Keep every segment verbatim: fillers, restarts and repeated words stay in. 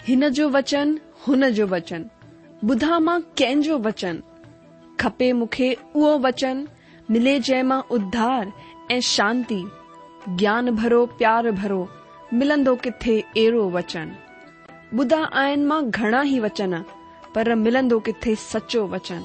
हिन जो वचन हुन जो वचन, ॿुधा मां कंहिंजो वचन, खपे मूंखे उहो वचन, मिले जंहिं मां उद्धार ऐं शांती, ज्ञान भरो प्यार भरो, मिलंदो किथे अहिड़ो वचन। ॿुधा आहिनि मां घणा ई वचन, पर मिलंदो किथे सचो वचन।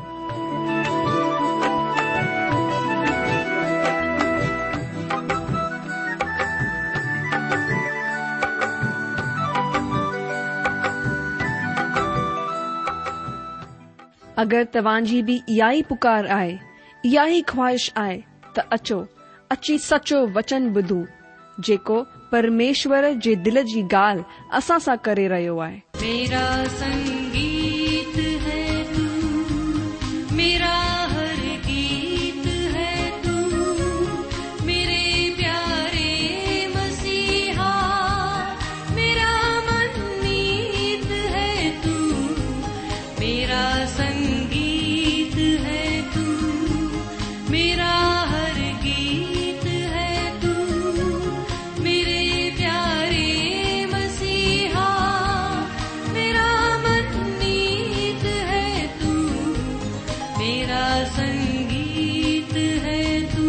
अगरि तव्हांजी बि इहा ई पुकार आहे, इहा ई ख्वाहिश आहे, त अचो अची सचो वचन ॿुधूं, जेको परमेश्वर जे दिल जी ॻाल्हि असां सां करे रहियो आहे। मेरा संगीत है तू, मेरा हर गीत है तू, मेरे प्यारे मसीहा, मेरा मनमीत है तू, मेरा संगीत है तू, मेरा हर गीत है तू, मेरे प्यारे मसीहा, मेरा मनमीत है तू, मेरा संगीत है तू।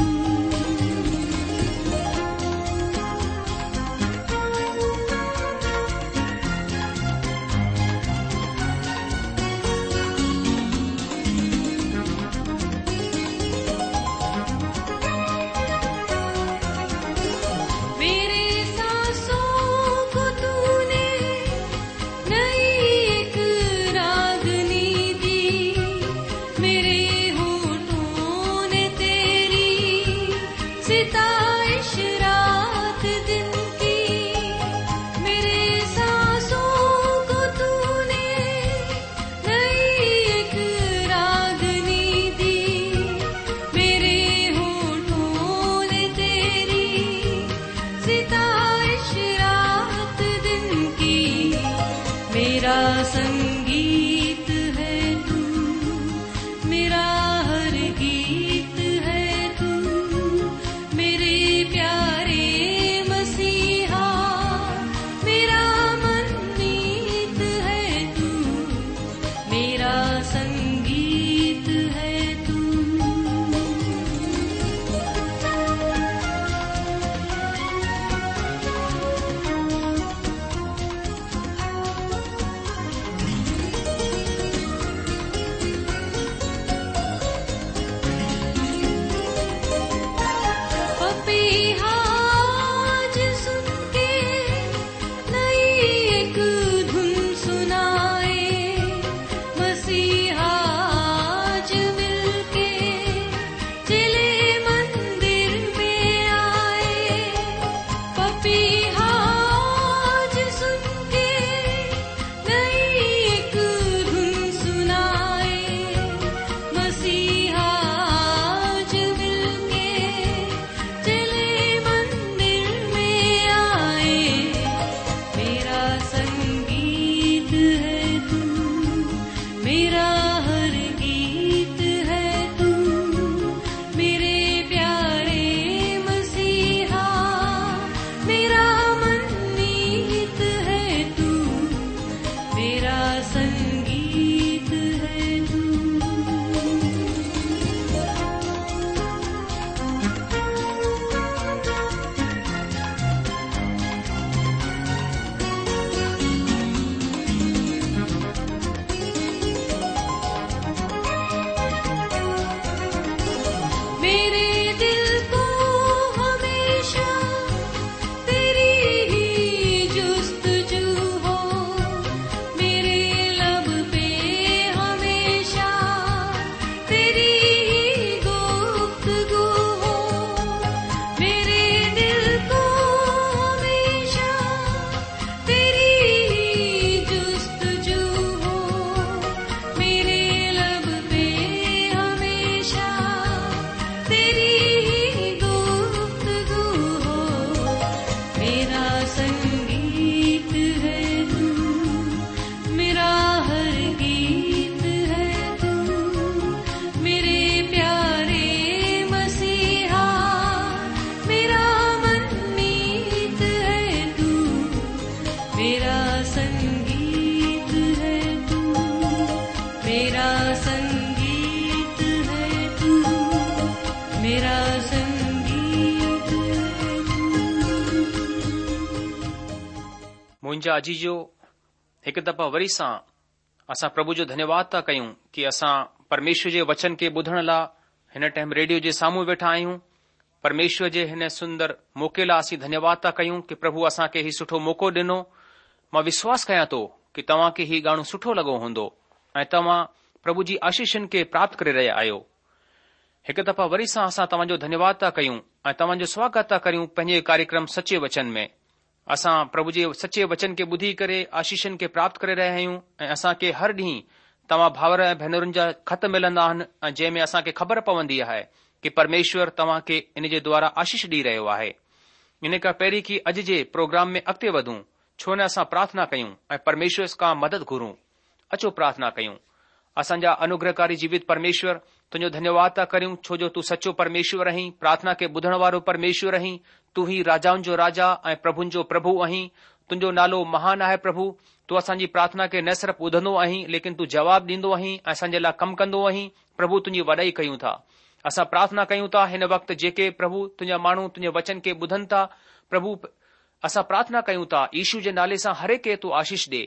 मेरे सांसों को तूने नई एक रागनी दी, मेरे होठों ने तेरी सिताइश रात दिन की। मेरे सांसों को तूने नई एक रागनी दी, मेरे होठों ने तेरी सिताइश रात दिन की। मेरा संगीत है तू, मेरा हर गीत है तू, मेरे प्यारे मसीहा, मेरा मनमीत है तू, मेरा संगीत है तू। मेरा संगीत है तू, मेरा संगीत है तू, मेरा संगीत है तू। मुंहिंजा अजीजो, हिकु दफ़ा वरी सां असां प्रभु जो धन्यवाद था कयूं कि असां परमेश्वर जे वचन खे ॿुधण लाइ हिन टाइम रेडियो जे साम्हूं वेठा आहियूं। परमेश्वर जे हिन सुंदर मौक़े लाइ असीं धन्यवाद था कयूं कि प्रभु असां खे हीउ सुठो मौक़ो ॾिनो। मां विश्वास कयां थो कि तव्हां खे हीउ ॻानो सुठो लॻो हूंदो ऐं तव्हां प्रभु जी आशीषनि खे प्राप्त करे रहिया आहियो। हिकु दफ़ा वरी सां असां तव्हांजो धन्यवाद था कयूं ऐं तव्हांजो स्वागत था करियूं पंहिंजे कार्यक्रम सचे वचन में। असां प्रभु जे सचे वचन खे ॿुधी करे आशीषनि खे प्राप्त करे रहिया आहियूं ऐं असां खे हर ॾींहुं तव्हां भाउर ऐं भेनरुनि जा ख़त मिलंदा आहिनि ऐं जंहिं में असां खे ख़बर पवंदी आहे कि परमेश्वर तव्हां खे इन जे द्वारा आशीष ॾेई रहियो आहे। इन खां पहिरीं कि अॼु जे प्रोग्राम में अॻिते वधूं, छो न असां प्रार्थना कयूं ऐं परमेश्वर खां मदद घुरूं। अचो प्रार्थना कयूं। असांजा अनुग्रहकारी जीवित परमेश्वर, तुंहिंजो धन्यवाद था करियूं छो जो तूं सचो परमेश्वर आहीं, प्रार्थना खे ॿुधण वारो परमेश्वर आहीं। तूं ही राजाउनि जो राजा ऐं प्रभुनि जो प्रभु आहीं। तुंहिंजो नालो महान आहे प्रभु। तूं असांजी प्रार्थना खे न सिर्फ़ ॿुधंदो आहीं लेकिन तूं जवाब ॾींदो आहीं ऐं असांजे लाइ कमु कंदो आहीं। प्रभु तुंहिंजी वॾाई कयूं था। असां प्रार्थना कयूं था हिन वक़्तु जेके प्रभु तुंहिंजा माण्हू तुंहिंजे वचन खे ॿुधनि था, प्रभु असां प्रार्थना कयूं था यीशु जे नाले सां हरेक खे तूं आशीष ॾे,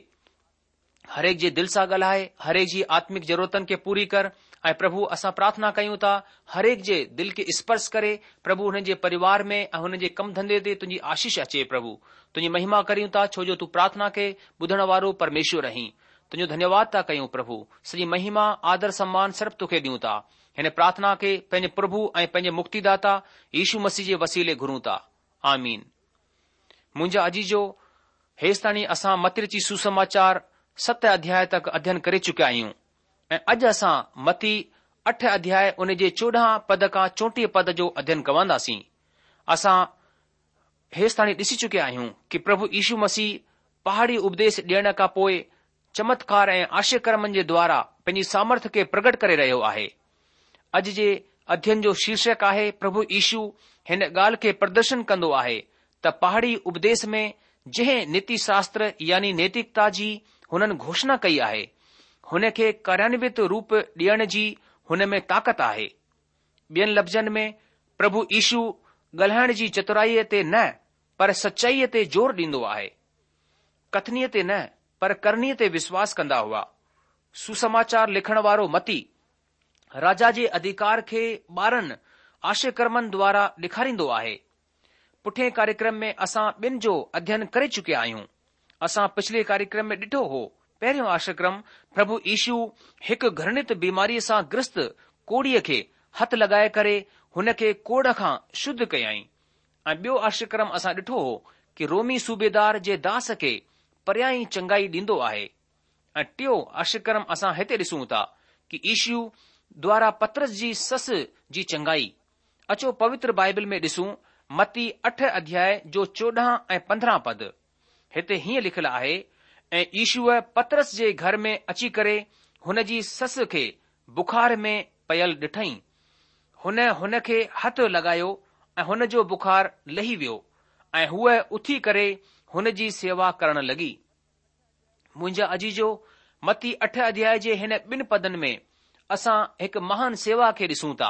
हरेक जे दिल सां ॻाल्हाए, हरेक जी आत्मिक ज़रूरतनि खे पूरी कर। ऐं प्रभु असां प्रार्थना कयूं था हरेक जे दिल खे स्पर्श करे प्रभु हुन जे परिवार में ऐं हुन जे कम धंधे ते तुंहिंजी आशीष अचे। प्रभु तुंहिंजी महिमा करियूं था छो जो तूं प्रार्थना खे ॿुधण वारो परमेश्वर आहीं। तुंहिंजो धन्यवाद था कयूं प्रभु। सॼी महिमा आदर सम्मान सिर्फ़ तोखे ॾियूं था। हिन प्रार्थना खे पंहिंजे प्रभु ऐं पंहिंजे मुक्तिदाता यीशु मसीह जे वसीले घुरूं था। आमीन। मुंहिंजा अजीजो, हेसि ताईं असां मती रची सुसमाचार सत अध्याय तक अध्ययन करे चुकिया आहियूं ऐं अॼु असां मती अठ अध्याय उन जे चोॾहं पद खां चोटीह पद जो अध्ययन कंदासीं। असां हेसि ताईं ॾिसी चुकिया आहियूं कि प्रभु यीशु मसीह पहाड़ी उपदेश ॾियण खां पोइ चमत्कार ऐं आश्चर्यकर्मनि जे द्वारा पंहिंजी सामर्थ खे प्रगट करे रहियो आहे। अॼु जे अध्ययन जो शीर्षक आहे प्रभु यीशु हिन ॻाल्हि खे प्रदर्शन कंदो आहे त पहाड़ी उपदेश में जंहिं नीति शास्त्र यानी नैतिकता जी हुननि घोषणा कई आहे हुन खे कार्यान्वित रूप ॾियण जी हुन में ताक़त आहे। ॿियनि लफ़्ज़नि में प्रभु यीशु ॻाल्हाइण जी चतुराईअ ते न पर सचाईअ ते ज़ोर ॾींदो आहे। कथनीअ ते न पर करणीअ ते विश्वास कंदा हुआ। सुसमाचार लिखण वारो मती राजा जे अधिकार खे ॿारनि आश्चर्यकर्मनि द्वारा ॾेखारींदो आहे। पुठिएं कार्यक्रम में असां ॿिनि जो अध्ययन करे चुकिया आहियूं। असां पिछले कार्यक्रम में ॾिठो हो पहिरियों आश्चर्यक्रम प्रभु यीशु हिकु घृणित बीमारीअ सां ग्रस्त कोड़ीअ खे हथ लॻाए करे हुन खे कोड़ खां शुद्ध कयईं ऐं ॿियो आश्चर्यक्रम असां ॾिठो हो कि रोमी सूबेदार जे दास खे परियां ई चङाई ॾींदो आहे। ऐं टियों आश्चर्यक्रम असां हिते ॾिसूं था कि यीशु द्वारा पतरस जी ससु जी चङाई। अचो पवित्र बाइबल में ॾिसूं मती अठ अध्याय जो चोॾहं ऐं पंद्रहं पद। हिते हीअं लिखियलु आहे, ऐं यीशुअ पतरस जे घर में अची करे हुन जी ससु खे बुखार में पयल ॾिठईं। हुन हुन खे हथ लॻायो ऐं हुन जो बुखार लही वियो ऐं हूअ उथी करे हुन जी सेवा करण लॻी। मुंहिंजा अजीजो, मती अठ अध्याय जे हिन ॿिनि पदनि में असां हिकु महान सेवा खे ॾिसूं था।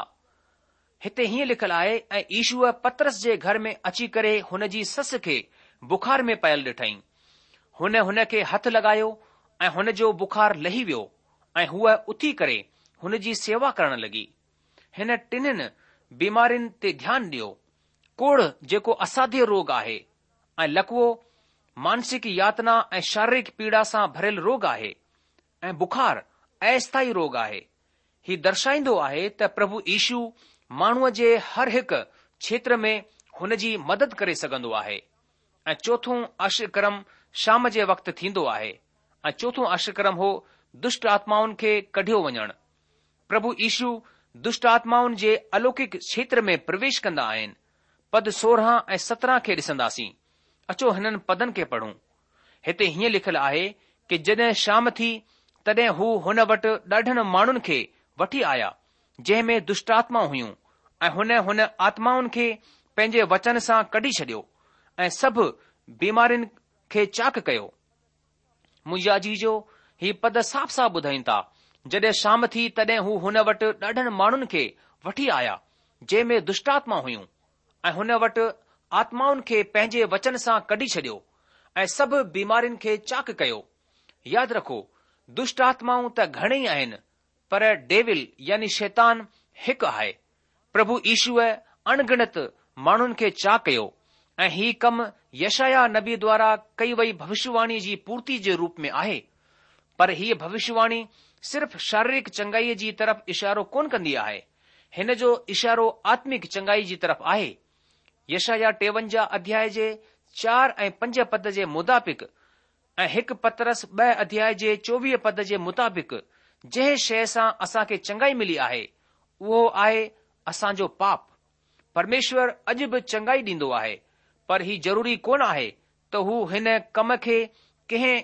हिते हीअं लिखियलु आहे, ऐं यीशुअ पतरस जे घर में अची करे हुन जी ससु खे बुखार में पयल ॾिठईं। हुन हुन खे हथ लॻायो ऐं हुन जो बुखार लही वियो ऐं हूअ उथी करे हुन जी सेवा करण लॻी। हिन टिन्हिनि बीमारियुनि ते ध्यानु ॾियो। कोड़ जेको असाध्य रोग आहे ऐं लकवो मानसिक यातना ऐं शारीरिक पीड़ा सां भरियल रोग आहे ऐं बुखार अस्थायी रोग आहे। ही दर्शाईंदो आहे त प्रभु यीशु माण्हूअ जे हर हिकु क्षेत्र में हुन जी मदद करे सघंदो आहे। ऐं चोथों आश्चर्यक्रम शाम जे वक़्तु थींदो आहे ऐं चोथों आश्चर्यक्रम हो दुष्ट आत्माउनि खे कढियो वञणु। प्रभु यीशु दुष्ट आत्माउनि जे अलौकिक क्षेत्र में प्रवेश कंदा आहिनि। पद सोरहं ऐं सत्रहं खे ॾिसंदासीं। अचो हिननि पदनि खे पढ़ूं। हिते हीअं लिखियलु आहे कि जॾहिं शाम थी तॾहिं हू हुन वटि ॾाढनि माण्हुनि खे वठी आया जंहिं में दुष्ट आत्मा हुयूं ऐं हुन हुन आत्माउनि खे पंहिंजे वचन सां कढी छॾियो ऐं सभु बीमारियुनि खे चाक कयो मुंहिंजा अजीजो, ही पद साफ़ साफ़ ॿुधाइनि था। जॾहिं शाम थी तॾहिं हू हुन वटि ॾाढनि माण्हुनि खे वठी आया जंहिं में दुष्टात्मा हुयूं, ऐं हुन वटि आत्माउनि खे पंहिंजे वचन सां कढी छॾियो ऐं सभु बीमारियुनि खे चाक कयो। यादि रखो, दुष्ट आत्माऊं त घणेई आहिनि, पर डेविल यानी शैतान हिकु आहे। प्रभु यीशुअ अणगिणत माण्हुनि खे चाक कयो ऐं ही कमु यशाया नबी द्वारा कई वई भविष्यवाणी जी पूर्ति जे रूप में आहे। पर हीअ भविष्यवाणी सिर्फ़ शारीरिक चंगाईअ जी तरफ़ इशारो कोन कंदी आहे, हिन जो इशारो आत्मिक चंगाई जी तरफ़ आहे। यशाया टेवंजाह अध्याय जे चार ऐं पंज पद जे मुताबिक़ ऐं हिकु पतरस ॿ अध्याय जे चोवीह पद जे मुताबिक़ जंहिं शइ सां असांखे चंगाई मिली आहे उहो आहे असांजो पाप। परमेश्वर अॼु बि चंगाई ॾींदो आहे, पर ही ज़रूरी कोन आहे त हू हिन कम खे कंहिं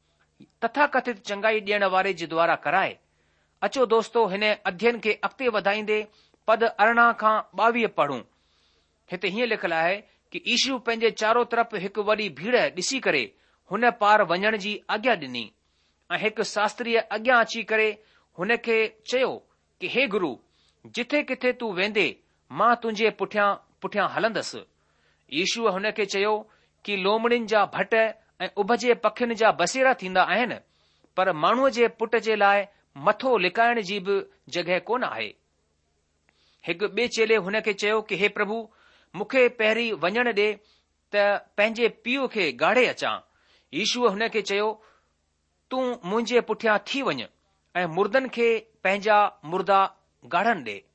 तथाकथित चंगाई ॾियण वारे जे द्वारा कराए। अचो दोस्तो, हिन अध्ययन खे अॻिते वधाईंदे पद अरिड़हं खां ॿावीह पढ़ूं। हिते हीअं लिखियलु आहे कि ईशू पंहिंजे चारो तरफ़ हिकु वॾी भीड़ ॾिसी करे हुन पार वञण जी आज्ञा ॾिनी ऐं हिकु शास्त्रीअ अॻियां अची करे हुन खे चयो कि हे गुरु, जिथे किथे तूं वेंदे मां तुंहिंजे पुठियां पुठियां हलंदसि। यीशुअ हुन खे चयो कि लोमड़ियुनि जा भट ऐं उभजे पखियुनि जा बसेरा थींदा आहिनि, पर माण्हूअ जे पुट जे लाइ मथो लिकाइण जी बि जॻहि कोन आहे। हिकु ॿिए चेले हुन खे चयो कि हे प्रभु, मूंखे पहिरीं वञण ॾे त पंहिंजे पीउ खे ॻाढ़े अचां। यीशुअ हुन खे चयो, तूं मुंहिंजे पुठियां थी वञ ऐं मुर्दनि खे पंहिंजा मुर्दा ॻाढ़नि ॾे।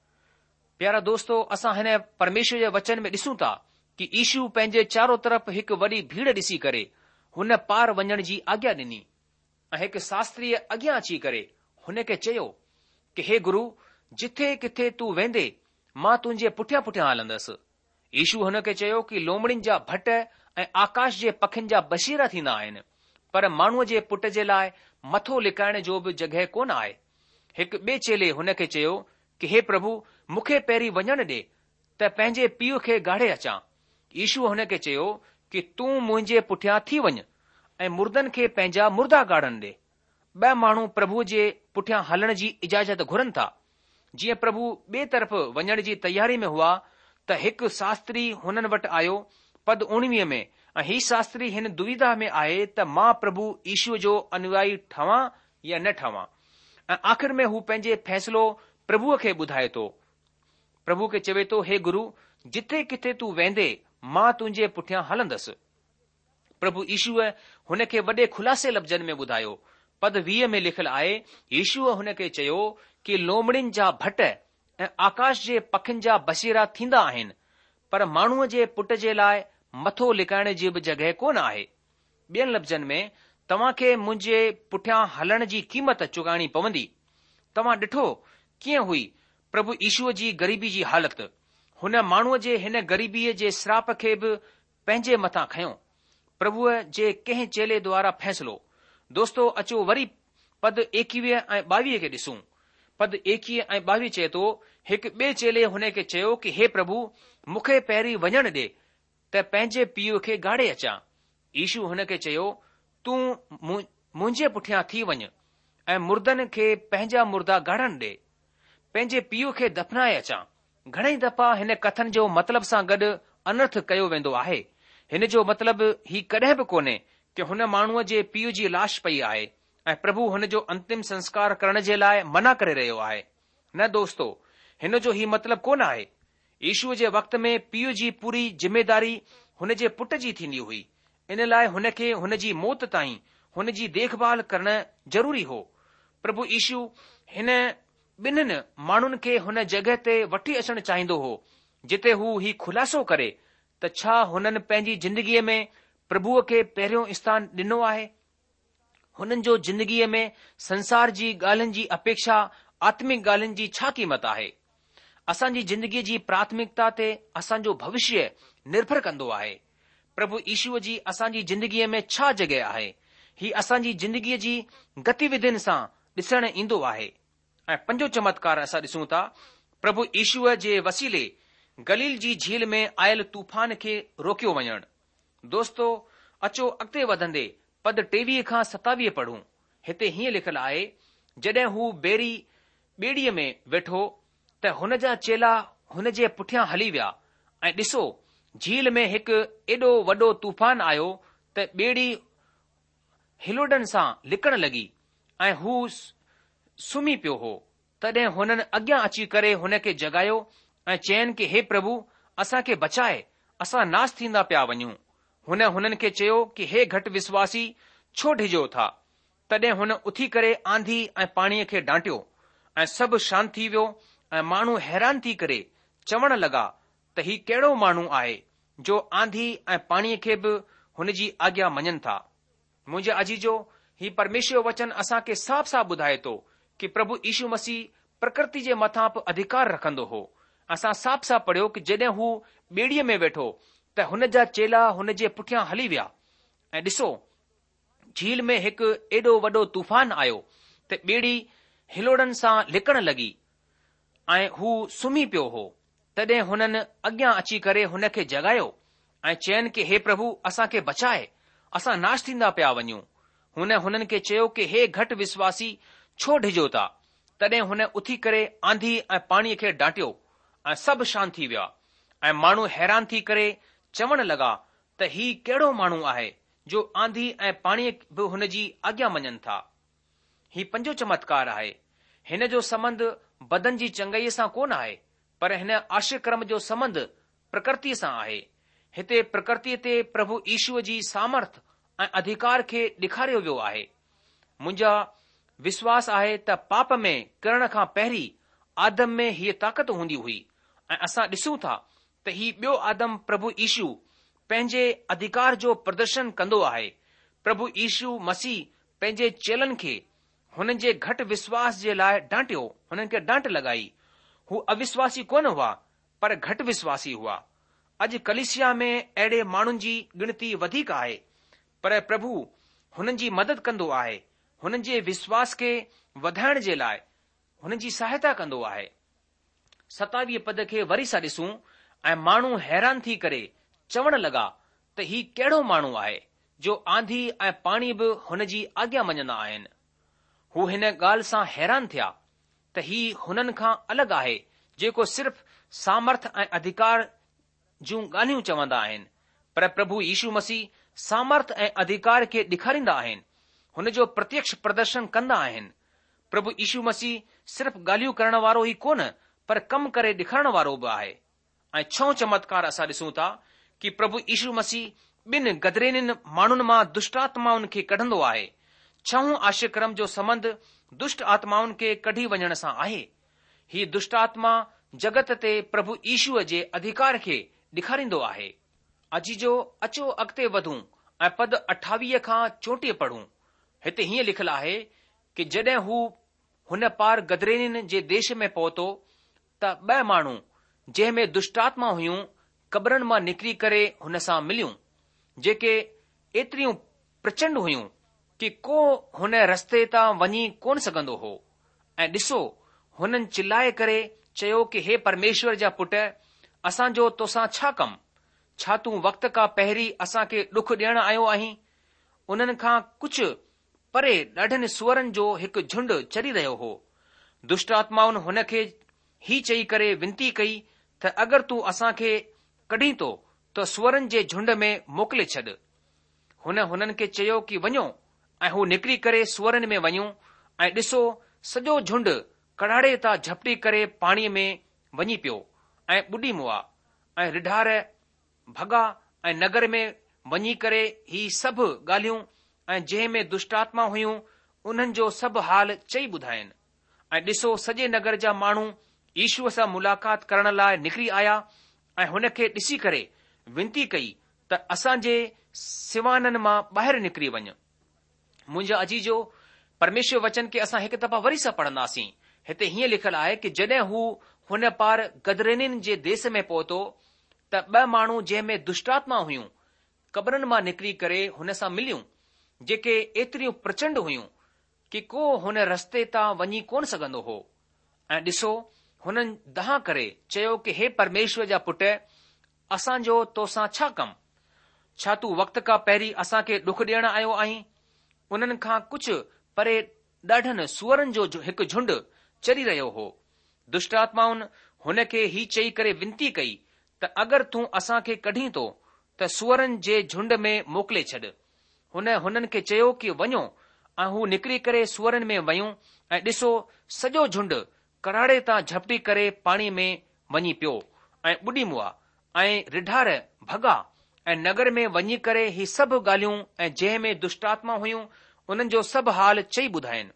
प्यारा दोस्तो, असां हिन परमेश्वर जे वचन में ॾिसूं था कि यीशु पंहिंजे चारो तरफ़ हिकु वॾी भीड़ ॾिसी करे हुन पार वञण जी आज्ञा ॾिनी ऐं हिकु शास्त्रीअ अॻियां अची करे हुन खे चयो कि हे गुरु, जिथे किथे तूं वेंदे मां तुंहिंजे पुठियां पुठियां हलंदसि। यीशु हुन खे चयो कि लोमड़ियुनि जा भट ऐं आकाश जे पखियुनि जा बशीरा थींदा आहिनि, पर माण्हूअ जे पुट जे लाइ मथो लिकाइण जो बि जॻहि कोन आहे। हिकु ॿिए चेले हुन खे चयो कि हे प्रभु, मूंखे पहिरीं वञण ॾे त पंहिंजे पीउ खे ॻाढ़े अचां। यीशु हुन खे चयो कि तूं मुंहिंजे पुठियां थी वञ ऐं मुर्दनि खे पंहिंजा मुर्दा ॻाढ़नि ॾे। ॿ माण्हू प्रभु जे पुठियां हलण जी इजाज़त घुरनि था। जीअं प्रभु ॿिए तरफ़ वञण जी तयारी में हुआ त हिकु शास्त्री हुननि वटि आयो पद उणिवीह में, ऐं ही शास्त्री हिन दुविधा में आहे त मां प्रभु यीशुअ जो अनुयायी ठवां या न ठवां, ऐं आख़िर में हू पंहिंजे फ़ैसिलो प्रभुअ खे ॿुधाए थो। प्रभु खे चवे थो, हे गुरु, जिथे किथे तूं वेंदे मां तुंहिंजे पुठियां हलंदसि। प्रभु यीशुअ हुन खे वॾे खुलासे लफ़्ज़नि में ॿुधायो। पद वीह में लिखियलु आहे, यीशुअ हुन खे चयो कि लोमड़ियुनि जा भट ऐं आकाश जे पखियुनि जा बसेरा थींदा आहिनि, पर माण्हूअ जे पुट जे लाइ मथो लिकाइण जी बि जॻहि कोन आहे। ॿियनि लफ़्ज़नि में, तव्हां खे मुंहिंजे पुठियां हलण जी क़ीमत चुकाइणी पवंदी। तव्हां ॾिठो कीअं हुई प्रभु यीशुअ जी ग़रीबी जी हालत। हुन माण्हूअ जे हिन ग़रीबीअ जे श्राप खे बि पंहिंजे मथां खयों, प्रभुअ जे कंहिं चेले द्वारा फ़ैसिलो। दोस्तो, अचो वरी पद एकवीह ऐं ॿावीह खे ॾिसूं। पद एकवीह ऐं ॿावीह चए थो, हिकु ॿिए चेले हुन खे चयो कि हे प्रभु, मूंखे पहिरीं वञण ॾे त पंहिंजे पीउ खे ॻाढ़े अचां। यीशु हुन खे चयो, तूं मुंहिंजे पुठियां थी वञ ऐं मुर्दनि खे पंहिंजा मुर्दा ॻाढ़नि ॾे, पंहिंजे पीउ खे दफ़नाए अचां। घणेई दफ़ा हिन कथन जो मतिलब सां गॾु अनर्थ कयो वेंदो आहे। हिन जो मतिलब ही कॾहिं बि कोन्हे कि हुन माण्हूअ जे पीउ जी लाश पई आहे ऐं प्रभु हुन जो अंतिम संस्कार करण जे लाइ मना करे रहियो आहे। न दोस्तो, हिन जो ही मतिलब कोन आहे। यीशुअ जे वक़्त में पीउ जी पूरी जिम्मेदारी हुन जे पुट जी थींदी हुई। इन लाइ हुन खे हुन जी मौत ताईं हुन जी देखभाल करणु ज़रूरी हो। प्रभु यीशु हिन ॿिन्हिनि माण्हुनि खे हुन जॻहि ते वठी अचणु चाहींदो हो जिते हू ही खुलासो करे त छा हुननि पंहिंजी जिंदगीअ में प्रभुअ खे पहिरियों स्थान ॾिनो आहे। हुननि जो जिंदगीअ में संसार जी ॻाल्हियुनि जी अपेक्षा आत्मिक ॻाल्हियुनि जी छा क़ीमत आहे। असांजी जिंदगीअ जी प्राथमिकता ते असांजो भविष्य निर्भर कंदो आहे। प्रभु यीशुअ जी असांजी जिंदगीअ में छा जॻहि आहे, ही असांजी जिंदगीअ जी गतिविधियुनि सां ॾिसण ईंदो आहे। ऐं पंजो चमत्कार असां ॾिसूं था, प्रभु यीशुअ जे वसीले गलील जी झील में आयल तूफान खे रोकियो वञणु। दोस्तो, अचो अॻिते वधंदे पद टेवीह खां सतावीह पढ़ूं। हिते हीअं लिखियलु आहे, जॾहिं हू बेरी ॿेड़ीअ में वेठो त हुन जा चेला हुन जे पुठियां हली विया, ऐं ॾिसो झील में हिकु एॾो वॾो तूफ़ान आयो त ॿेड़ी हिलोडनि सां लिकण लॻी ऐं हू सुम्ही पियो हो। तॾहिं हुननि अॻियां अची करे हुन खे जगायो ऐं चयनि कि हे प्रभु, असां खे बचाए, असां नास थींदा पिया वञूं। हुन हुननि खे चयो कि हे घटि विश्वासी, छो डिॼो था? तॾहिं हुन उथी करे आंधी ऐं पाणीअ खे डांटियो ऐं सभु शांत थी वियो। ऐं माण्हू हैरान थी करे चवण लॻा त ही कहिड़ो माण्हू आहे जो आंधी ऐं पाणीअ खे बि हुन जी आज्ञा मञनि था। मुंहिंजे अजीजो, ही परमेश्वर वचन असां खे साफ़ साफ़ ॿुधाए थो कि प्रभु यीशु मसीह प्रकृति जे मथां बि अधिकार रखंदो हो। असां साफ़ साफ़ पढ़ियो कि जॾहिं हू ॿेड़ीअ में वेठो त हुन जा चेला हुन जे पुठियां हली विया, ऐं ॾिसो झील में हिकु एॾो वॾो तूफ़ान आयो त ॿेड़ी हिलोड़नि सां लिकण लॻी ऐं हू सुम्ही पियो हो। तॾहिं हुननि अॻियां अची करे हुन खे जगायो ऐं चयनि कि हे प्रभु, असां खे बचाए, असां नाश थींदा पिया वञूं। हुन हुननि खे चयो कि हे घटि विश्वासी, छो डिॼो था? तॾहिं हुन उथी करे आंधी ऐं पाणीअ खे डांटियो ऐं सभु शांत थी विया। ऐं माण्हू हैरान थी करे चवण लॻा त ही कहिड़ो माण्हू आहे जो आंधी ऐं पाणीअ बि हुन जी आज्ञा मञनि था। ही पंजो चमत्कार आहे। हिन जो संबंध बदन जी चंगाईअ सां कोन आहे, पर हिन आश्चर्यक्रम जो संबंध प्रकृतिअ सां आहे। हिते प्रकृतिअ ते प्रभु यीशुअ जी सामर्थ ऐं अधिकार खे ॾेखारियो वियो आहे। मुंहिंजा विश्वास आहे त पाप में करण खां पहिरीं आदम में हीअ ताक़त हूंदी हुई, ऐं असां ॾिसूं था त ही ॿियो आदम प्रभु यीशु पंहिंजे अधिकार जो प्रदर्शन कंदो आहे। प्रभु यीशु मसीह पंहिंजे चेलनि खे हुननि जे घटि विश्वास जे लाइ डांटियो, हुननि खे डांट लॻाई। हू अविश्वासी कोन हुआ, पर घटि विश्वासी हुआ। अॼु कलीसिया में अहिड़े माण्हुनि जी गिणती वधीक आहे, पर प्रभु हुननि जी मदद कंदो आहे, हुननि जे विश्वास खे वधाइण जे लाइ हुननि जी सहायता कंदो आहे। सतावीह पद खे वरी सां ॾिसूं, ऐं माण्हू हैरान थी करे चवण लॻा त ही कहिड़ो माण्हू आहे जो आंधी ऐं पाणी बि हुन जी आज्ञा मञंदा आहिनि। हू हिन ॻाल्हि सां हैरान थिया त ही हुननि खां अलॻि आहे जेको सिर्फ़ सामर्थ ऐं अधिकार जूं ॻाल्हियूं चवंदा आहिनि, पर प्रभु यीशु मसीह सामर्थ ऐं अधिकार खे ॾेखारींदा आहिनि, हुन जो प्रत्यक्ष प्रदर्शन कंदा आहिनि। प्रभु यीशु मसीह सिर्फ़ ॻाल्हियूं करण वारो ई कोन, पर कमु करे ॾेखारण वारो बि आहे। ऐं छहों चमत्कार असां ॾिसूं था कि प्रभु यीशु मसीह ॿिनि गदरेनिन माण्हुनि मां दुष्ट आत्माउनि खे कढंदो आहे। छहों आश्चर्यक्रम जो संबंध दुष्ट आत्माउनि खे कढी वञण सां आहे। ही दुष्ट आत्मा जगत ते प्रभु यीशुअ जे अधिकार खे ॾेखारींदो आहे। अजीजो, अचो अॻिते वधूं ऐं पद अठावीह खां चोटीह पढ़ूं। हिते हीअं लिखियलु आहे कि जॾहिं हू हुन पार गदरेनिन जे देश में पहुतो त ॿ माण्हू जंहिं में दुष्टात्मा हुयूं कब्रनि मां निकिरी करे हुन सां मिलियूं, जेके एतिरियूं प्रचंड हुयूं कि को हुन रस्ते तां वञी कोन सघंदो हो। ऐं ॾिसो, हुननि चिल्लाए करे चयो कि हे परमेश्वर जा पुट, असांजो तोसां छा कमु? छा तूं वक़्त खां पहिरीं असां खे ॾुख ॾियण आयो आहीं? उन्हनि खां कुझु परे ॾाढनि सुअरनि जो हिकु झुंड चरी रहियो हो। दुष्ट आत्माउनि हुन खे ही चई करे विनती कई त अगरि तूं असां खे कढी थो त सुअरनि जे झुंड में मोकिले छॾ। हुन हुननि खे चयो कि वञो, ऐं हू निकिरी करे सुअरनि में वञूं, ऐं ॾिसो सॼो झुंड कड़ाड़े तां झपटी करे पाणीअ में वञी पियो ऐं ॿुॾी मुआ, ऐं रिढार भॻा ऐं नगर में वञी करे ही सभु ॻाल्हियूं ऐं जंहिं में दुष्टात्मा हुयूं उन्हनि जो सभु हाल चई ॿुधाइनि। ऐं ॾिसो सॼे नगर जा माण्हू यीशुअ सां मुलाक़ात करण लाइ निकिरी आया ऐं हुन खे ॾिसी करे विनती कई त असांजे सिवाननि मां ॿाहिरि निकिरी वञ। मुंहिंजा अजीजो, परमेश्वर वचन खे असां हिकु दफ़ा वरी सां पढ़ंदासीं। हिते हीअं लिखियलु आहे कि जॾहिं हू हुन पार गदरेनिन जे देश में पहुतो त ॿ माण्हू जंहिं में दुष्टात्मा हुयूं कब्रनि मां निकिरी करे हुन सां मिलियूं, जेके एतिरियूं प्रचंड हुयूं कि को हुन रस्ते तां वञी कोन सघंदो हो। ऐं ॾिसो, हुननि दहा करे चयो कि हे परमेश्वर जा पुट, असांजो तोसां छा कमु? छा तूं वक़्त खां पहिरीं असांखे ॾुख ॾियण आयो आहीं? उन्हनि खां कुझु परे ॾाढनि सुअरनि जो हिकु झुंड चरी रहियो हो। दुष्ट आत्माउनि हुन खे ही चई करे विनती कई त अगरि तूं असांखे कढीं थो त सुअरनि जे झुंड में मोकिले छॾ। हुन हुननि खे चयो कि वञो, ऐं हू निकिरी करे सुअरनि में वयूं, ऐं ॾिसो सॼो झुंड कराड़े तां झपटी करे पाणी में वञी पियो ऐं ॿुॾी मुआ ऐं रिढार भॻा ऐं नगर में वञी करे ही सभु ॻाल्हियूं ऐं जंहिं में दुष्टात्मा हुयूं उन्हनि जो सभु हाल चई ॿुधाइनि।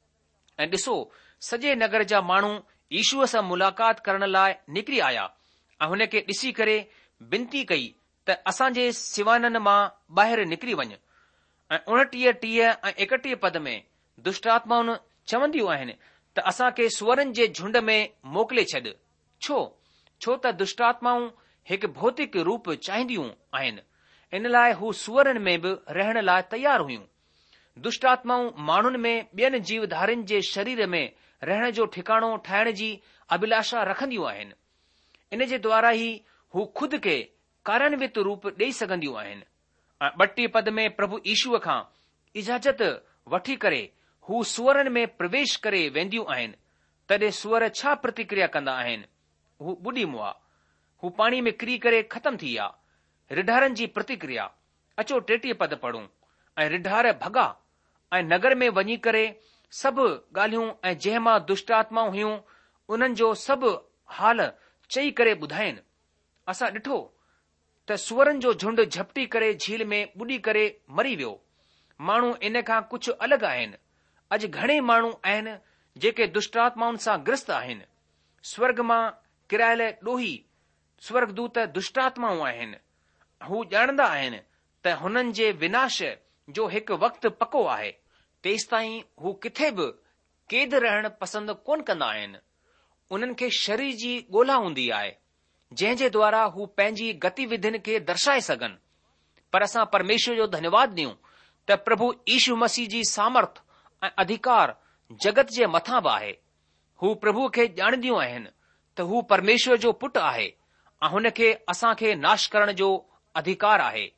ऐं ॾिसो सॼे नगर जा माण्हू यीशूअ सां मुलाक़ात करण लाइ निकिरी आया ऐं हुन खे ॾिसी करे बिनती कई त असांजे सिवाननि मां ॿाहिरि निकिरी वञ। ऐं उणटीह टीह ऐं एकटीह पद में दुष्टात्माउनि चवंदियूं आहिनि त असांखे सुअरनि जे झुंड में मोकिले छॾ। छो छो त दुष्टात्माऊं हिकु भौतिक रूप चाहींदियूं आहिनि, इन लाइ हू सुअरनि में बि रहण लाइ तयार हुयूं। दुष्टात्माऊं माण्हुनि में ॿियनि जीवधारियुनि जे शरीर में रहण जो ठिकाणो ठाहिण जी अभिलाषा रखंदियूं आहिनि। इन जे द्वारा ई हू खुद खे कार्यान्वित रूप ॾेई सघंदियूं आहिनि। ऐं ॿटीह पद में प्रभु यीशूअ खां इजाज़त वठी करे हू सुअरनि में प्रवेश करे वेंदियूं आहिनि। तॾहिं सुअर छा प्रतिक्रिया कंदा आहिनि? हू ॿुॾी मुआ, हू पाणी में किरी करे ख़तम थी विया। रिढारनि जी प्रतिक्रिया, अचो टेटीह पद पढ़ूं। ऐं रिढार भॻा ऐं नगर में वञी करे सभु ॻाल्हियूं ऐं जंहिं मां दुष्टात्मा हुयूं उन्हनि जो सभु हाल चई करे ॿुधाइनि। असां ॾिठो त सुअरनि जो झुंड झपटी करे झील में ॿुॾी करे मरी वियो। माण्हू इन खां कुझु अलॻि आहिनि। अॼु घणे माण्हू आहिनि जेके दुष्टात्माउनि सां ग्रस्त आहिनि। स्वर्ग मां किरायल ॾोही स्वर्गदूत दुष्टात्माऊं आहिनि। हू ॼाणंदा आहिनि त हुननि जे विनाश जो हिकु वक़्तु पको आहे। तेसिताईं हू किथे बि क़ैद रहण पसंदि कोन कंदा आहिनि। उन्हनि खे शरीर जी ॻोल्हा हूंदी आहे जंहिं जे द्वारा हू पंहिंजी गतिविधियुनि खे दर्शाए सघनि। पर असां परमेश्वर जो धन्यवाद ॾियूं त प्रभु यीशू मसीह जी सामर्थ ऐं अधिकार जगत जे मथां बि आहे। हू प्रभु खे ॼाणंदियूं आहिनि त हू परमेश्वर जो पुटु आहे ऐं हुन खे असां खे नाश करण जो अधिकार आहे।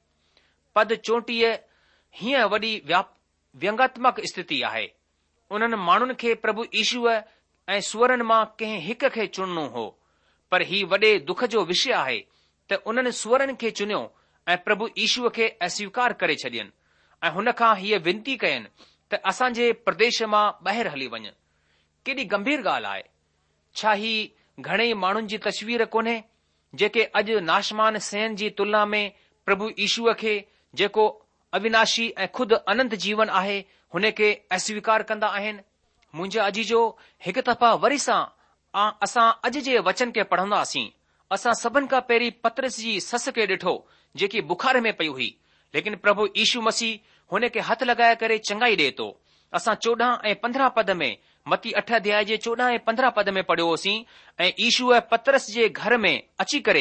पद चोटीह हीअं वॾी व्यंगात्मक स्थिति आहे। उन्हनि माण्हुनि खे प्रभु यीशूअ ऐं सुअरनि मां कंहिं हिक खे चुनणो हो, पर ही वॾे दुख जो विषय आहे त उन्हनि सुअरनि खे चुनियो ऐं प्रभु यीशूअ खे अस्वीकार करे छॾियनि ऐं हुन खां हीअ विनती कयनि त असांजे प्रदेश मां ॿाहिरि हली वञ। केॾी गंभीर ॻाल्हि आहे। छा ही घणेई माण्हुनि जी तस्वीर कोन्हे जेके अॼु नाशमान सयन जी तुलना में प्रभु यीशूअ खे जेको अविनाशी ऐं खुद अनंत जीवन आहे हुन खे अस्वीकार कंदा आहिनि। मुंहिंजा अजीजो, हिकु दफ़ा वरी सां असां अॼु जे वचन खे पढ़ंदासीं। असां सभिनि खां पहिरीं पतरस जी सस खे ॾिठो जेकी बुखार में पई हुई, लेकिन प्रभु यीशू मसीह हुन खे हथ लॻाए करे चङाई ॾिए थो। असां चोॾहं ऐं पंद्रहं पद में मती अठ अध्याय जे चोॾहं ऐं पंद्रहं पद में पढ़ियोसीं ऐं यीशूअ पतरस जे घर में अची करे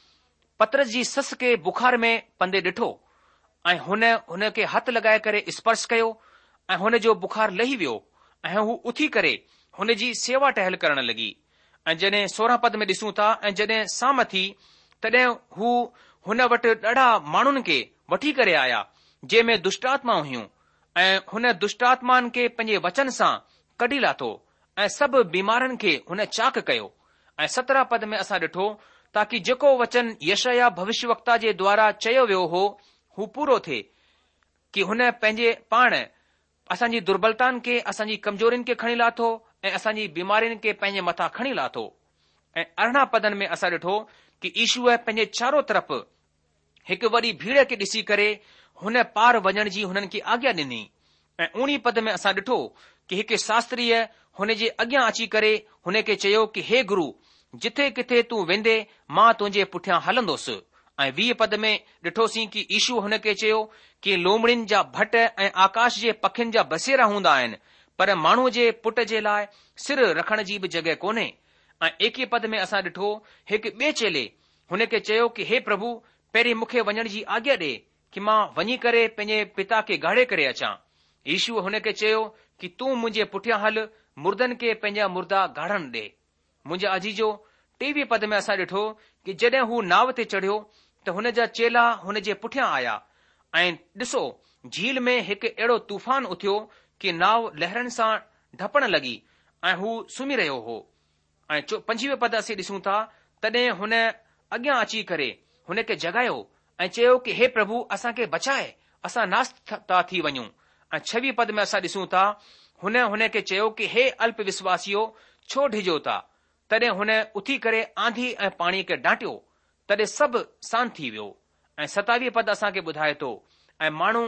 पतरस जी सस खे बुखार में पंधे ॾिठो ऐं हुन हुन खे हथ लॻाए करे स्पर्श कयो ऐं हुन जो बुखार लही वियो ऐं हू उथी करे हुन जी सेवा टहल करण लॻी। ऐं जॾहिं सोरहं पद में ॾिसूं था, ऐं जॾहिं साम थी तॾहिं हू हुन वटि ॾाढा माण्हुनि खे वठी करे आया जंहिंमें दुष्टात्मा हुयूं ऐं हुन दुष्टात्माउनि खे पंहिंजे वचन सां कढी लाथो ऐं सभु बीमारनि खे हुन चाक कयो। ऐं सत्रहं पद में असां ॾिठो ताकि जेको वचन यशायाह भविष्यवक्ता जे द्वारा चयो वियो हो हू पूरो थिए कि हुन पंहिंजे पाण असांजी दुर्बलताउनि खे, असांजी कमजोरियुनि खे खणी लाथो ऐं असांजी बीमारियुनि खे पंहिंजे मथां खणी लाथो। ऐं अरिड़हं पदनि में असां ॾिठो कि यीशूअ पंहिंजे चारो तरफ़ हिकु वॾी भीड़ खे ॾिसी करे हुन पार वञण जी हुननि खे आज्ञा ॾिनी। ऐं उणिवीह पद में असां ॾिठो कि हिकु शास्त्रीय हुन जे अॻियां अची करे हुन खे चयो कि हे गुरु, जिथे किथे तूं वेंदे मां तुंहिंजे पुठियां हलंदुसि। ऐं वीह पद में ॾिठोसीं कि यीशू हुन खे चयो कि लोमड़ियुनि जा भट ऐं आकाश जे पखियुनि जा बसेरा हूंदा आहिनि, पर माण्हूअ जे पुट जे लाइ सिर रखण जी बि जॻह कोन्हे। ऐं एकवीह पद में असां ॾिठो हिकु ॿिए चेले हुन खे चयो कि हे प्रभु, पहिरीं मूंखे वञण जी आज्ञा ॾे कि मां वञी करे पंहिंजे पिता खे ॻाढ़े करे अचां। यीशू हुन खे चयो कि तूं मुंहिंजे पुठियां हल, मुर्दनि खे पंहिंजा मुर्दा ॻाढ़ण ॾे। मुंहिंजा अजीजो, टेवीह पद में असां ॾिठो कि जॾहिं हू नाव ते चढ़ियो त हुन जा चेला हुन जे पुठियां आया ऐं ॾिसो झील में हिकु अहिड़ो तूफ़ान उथियो कि नाव लहरनि सां ढपण लॻी ऐं हू सुम्ही रहियो हो। ऐं पंजवीह पद असीं ॾिसूं था, तॾहिं हुन अॻियां अची करे हुन खे जगायो ऐं चयो कि हे प्रभु, असांखे बचाए, असां नास था थी वञूं। ऐं छवीह पद में असां ॾिसूं था, हुन हुन खे चयो कि हे अल्प विश्वासियो, छो ढिजो था? तॾहिं हुन उथी करे आंधी ऐं पाणी खे डांटियो, तॾहिं सभु शांत थी वियो। ऐं सतावीह पद असांखे ॿुधाए थो, ऐं माण्हू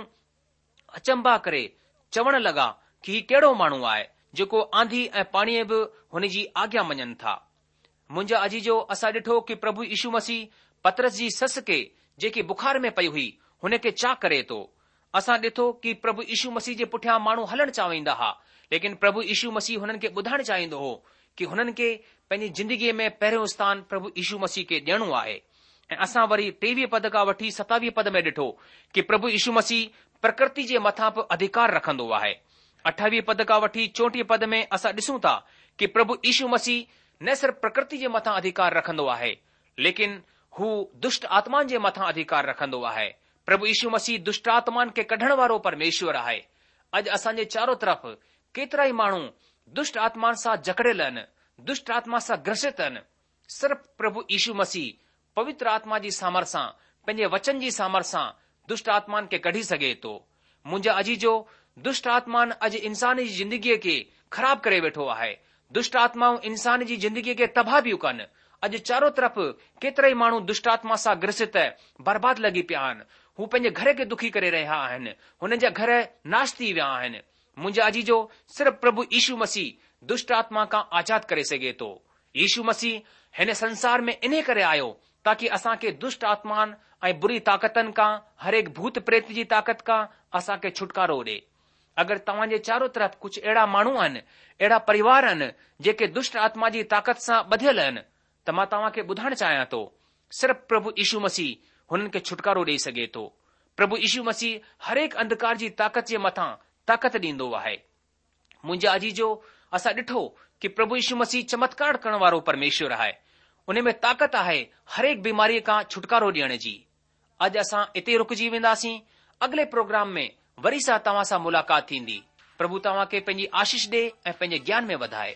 अचंबा करे चवण लॻा कि ही कहिड़ो माण्हू आहे जेको आंधी ऐं पाणीअ बि हुन जी आज्ञा मञनि था। मुंहिंजा अजीजो, असां ॾिठो कि प्रभु यीशु मसीह पतरस जी ससु खे, जेकी बुखार में पई हुई, हुन खे चा करे थो। असां ॾिठो कि प्रभु यीशु मसीह जे पुठियां माण्हू हलणु चाहींदा हुआ, लेकिन प्रभु यीशु मसीह हुननि खे ॿुधाइणु चाहींदो हो कि हुननि खे पंहिंजी जिंदगीअ में पहिरियों स्थान प्रभु यीशु मसीह खे ॾियणो आहे। ऐं असां वरी टेवीह पद खां वठी सतावीह पद में ॾिठो कि प्रभु यीशु मसीह प्रकृति जे मथां बि अधिकार रखंदो आहे। अठावीह पद खां वठी चोटीह पद में असां ॾिसूं था कि प्रभु यीशु मसीह न सिर्फ़ प्रकृति जे मथां अधिकार रखंदो आहे, लेकिन हू दुष्ट आत्माउनि जे मथां अधिकार रखंदो आहे। प्रभु यीशु मसीह दुष्ट आत्माउनि खे कढण वारो परमेश्वर आहे। अॼु असांजे चारो तरफ़ केतिरा ई माण्हू दुष्ट आत्माउनि सां जकड़ियल आहिनि, दुष्ट आत्मा सां ग्रसित आहिनि। सिर्फ़ प्रभु यीशु मसीह पवित्र आत्मा जी सामर्थ सां, पंहिंजे वचन जी सामर्थ सां दुष्ट आत्माउनि खे कढी सघे थो। मुंहिंजा अजीजो, दुष्ट आत्माउनि अॼु इंसान जी जिंदगीअ खे ख़राब करे वेठो आहे। दुष्ट आत्माऊं इंसान जी जिंदगीअ खे तबाह बियूं कनि। अॼु चारो तरफ़ केतिरा ई माण्हू दुष्ट आत्मा सां ग्रसित बर्बाद लॻी पिया आहिनि। हू पंहिंजे घर खे दुखी करे रहिया आहिनि, हुननि जा घर नाश थी विया आहिनि। मुंहिंजा अजीजो, सिर्फ़ प्रभु यीशु मसीह दुष्ट आत्मा खां आज़ाद करे सघे थो। यीशु मसीह हिन संसार में इन करे आयो ताकि असांखे दुष्ट आत्माउनि ऐं बुरी ताक़तनि खां, हर एक भूत प्रेत जी ताक़त खां असांखे छुटकारो ॾे। अगरि तव्हांजे चारो तरफ़ कुझु अहिड़ा माण्हू आहिनि, अहिड़ा परिवार आहिनि जेके दुष्ट आत्मा जी ताक़त सां ॿधियल आहिनि, त मां तव्हांखे ॿुधाइणु चाहियां थो, सिर्फ़ प्रभु यीशु मसीह हुननि खे छुटकारो ॾेई सघे थो। प्रभु यीशु मसीह हर एक अंधकार जी ताक़त जे मथां ताक़त ॾींदो आहे। मुंहिंजा अजीजो, असां ॾिठो कि प्रभु यीशु मसीह चमत्कार करण वारो परमेश्वर आहे। उन में ताक़त आहे हर एक बीमारीअ खां छुटकारो ॾियण जी। अॼु असां इते रुकिजी वेंदासीं। अॻिले प्रोग्राम में वरी सां तव्हां सां मुलाक़ात थींदी। प्रभु तव्हां खे पंहिंजी आशीष ॾे ऐं पंहिंजे ज्ञान में वधाए।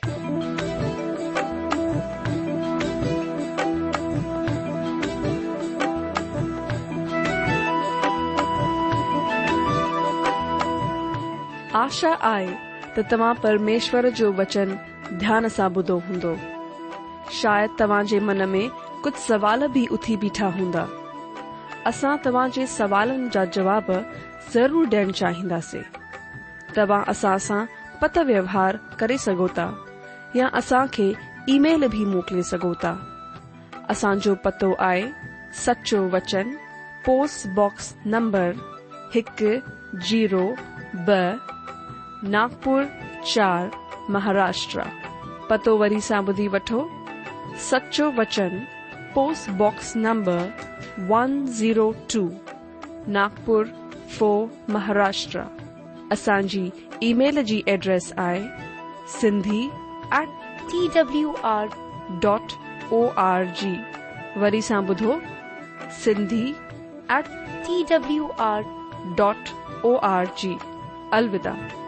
आशा आहे त तव्हां परमेश्वर जो वचन ध्यान सां ॿुधो हूंदो। शायदि तव्हां जे मन में कुझु सवाल भी उथी बीठा हूंदा। असां तव्हां जे सवालनि जा जवाब ज़रूर ॾियणु चाहींदासीं। तव्हां असां सां पत व्यवहार करे सघो था या असांखे ईमेल भी मोकिले सघो था। असांजो पतो आहे सचो वचन, पोस्ट बॉक्स नंबर हिकु जीरो ब, नागपुर चार, महाराष्ट्र। पतो वरी सां ॿुधी वठो। सचो वचन, post box number one zero two, Nagpur four, Maharashtra. असांजी ईमेल जी एड्रेस आहे Sindhi at T W R dot O R G. वरी सां ॿुधो, Sindhi at T W R dot O R G. अलविदा।